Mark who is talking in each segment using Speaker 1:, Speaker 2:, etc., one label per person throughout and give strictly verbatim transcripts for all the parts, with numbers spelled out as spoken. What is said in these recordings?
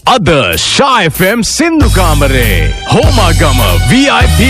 Speaker 1: අද Sha F M සින්දු කාමරේ Homagama V I P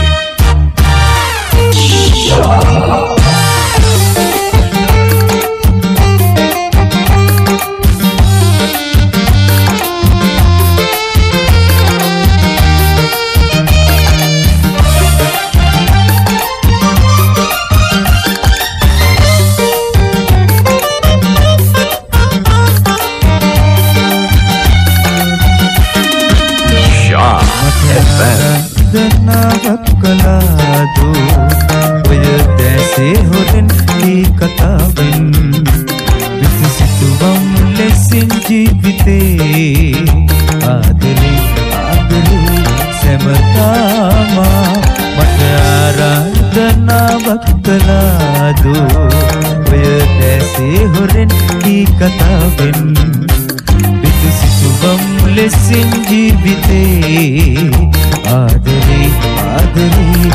Speaker 2: කලාදු ඔය දැසේ හොරෙන් මේ කතාවෙන් විසිතුවම් ලෙසින් ජීවිතේ ආදරේ ආදරේ සැමතාම මට ආරාධනාවක් කලාදු ඔය දැසේ හොරෙන් මේ කතාවෙන් විසිතුවම් ලෙසින් ජීවිතේ ආදරේ ආදරේ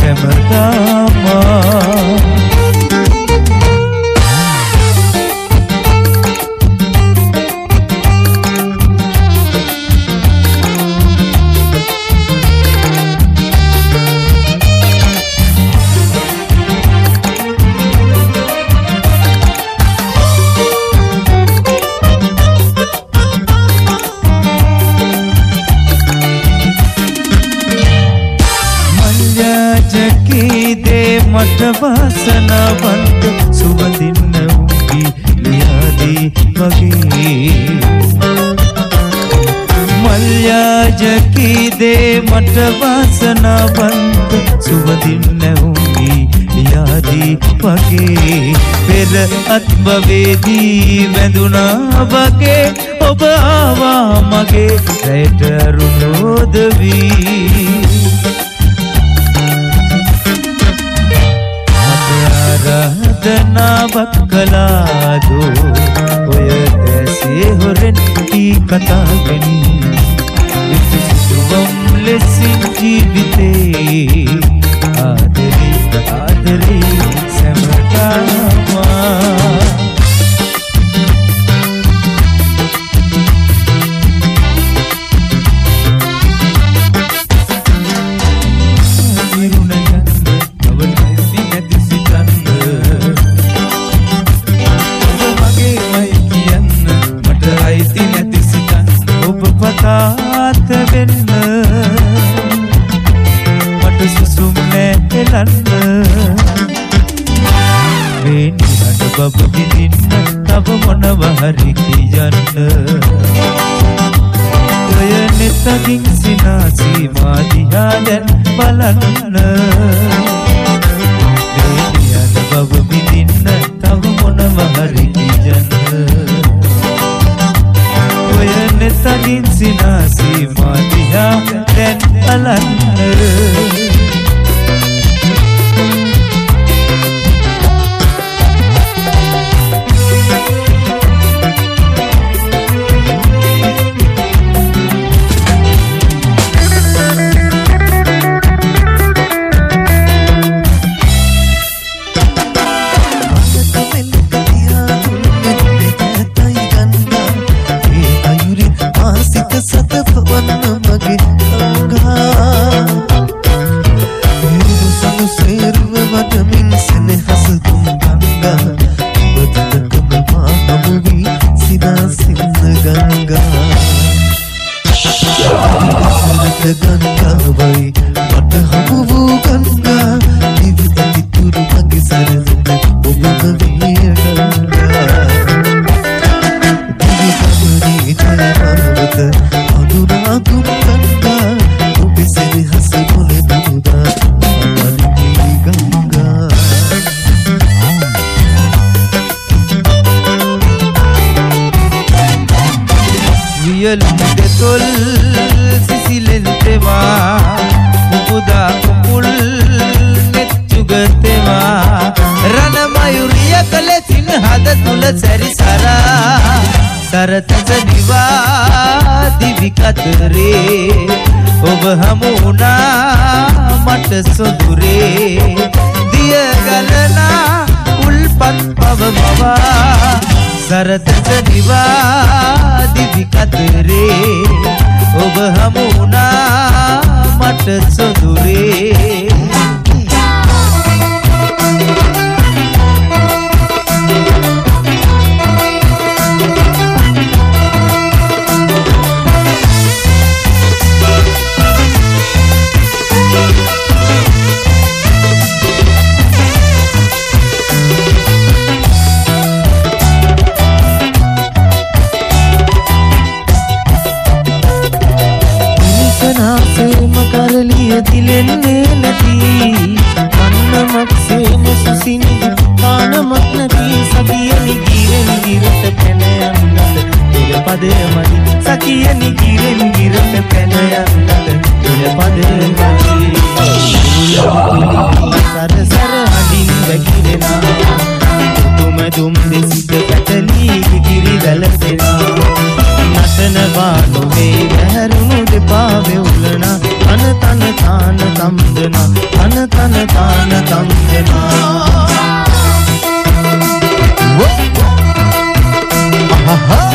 Speaker 2: සැමදාමා මට වාසනාවන්ත සුවඳින්න උඹී ලියාදී වගේ මල්යාජකී දේ මට වාසනාවන්ත සුවඳින්න උඹී ලියාදී වගේ පෙර අත්බවේදී වැඳුනා වගේ ඔබ ආවා මගේ රැයට රුණෝදවී ආරාධනාවක් කලාදු ඔය දැසේ හොරෙන් කී කතාවෙන් විසිතුවම් ලෙසින් ජීවිතේ ආදරේ ආදරේ සැමදාමා තාත වෙන්න මට සුසුම් නැලන්න මේ නිහඬ බබ විදින්න තව මොනව හරි කියන්න ඔය නෙතකින් සිනාසී මා දිහා දැන් බලන්න මේ නිහඬ බබ විදින්න තව මොනව හරි කියන්න තගින් සිනාසී මා දිහා දැන් බලන්න සරතස දිවා දිවි කතරේ ඔබ හමුුණා මට සොඳුරේ දිය ගලනා උල්පත් පවමවා සරතස දිවා දිවි කතරේ ඔබ හමුණා මට සොදුරේ දිලෙන්නේ නැති අන්නමක් සේම සුසින්දු පානමක් නැති සතියනි ගිරෙන් ගිරට පැන යන්නට පෙර පදය මදි සතියනි ගිරෙන් ගිරට පැන යන්නට පෙර පදය මදි සර සර හඬින් වැగిරෙනා තුම දුම් දෙසිත පැටලී ගිරි වැළපෙනා නටනවා නොවේ වැහැරුණු දෙපා වෙවුලනා තන තන තාන තම්දනා තන තන තාන තම්දනා අහහ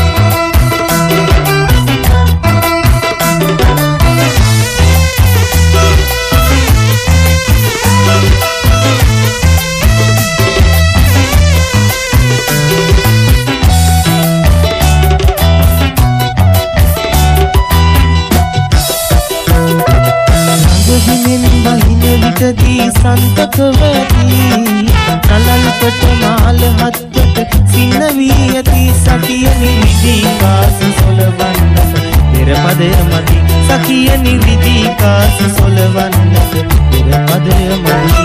Speaker 2: දී සන්තක වැටි නලල්පට මාල හත්තට සින්න වී ඇති සතිය නිවිදී කාස සොලවන්නට පෙර පදය මදි සතිය නිවිදී කාස සොලවන්නට පෙර පදය මදි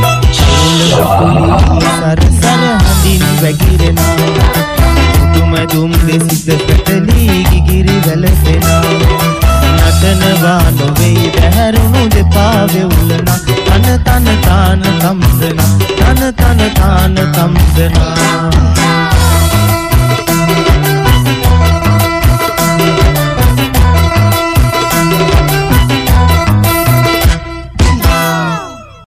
Speaker 2: සර සර හඳින් වැగిරෙනා තුම දුම් දෙසිත පැටලී ගිගිරි වැළපෙනා නටනවා නොවේ දැහැරුණු දෙපා වෙවුලනා තන තන තාන තම්දනා තන තන තාන තම්දනා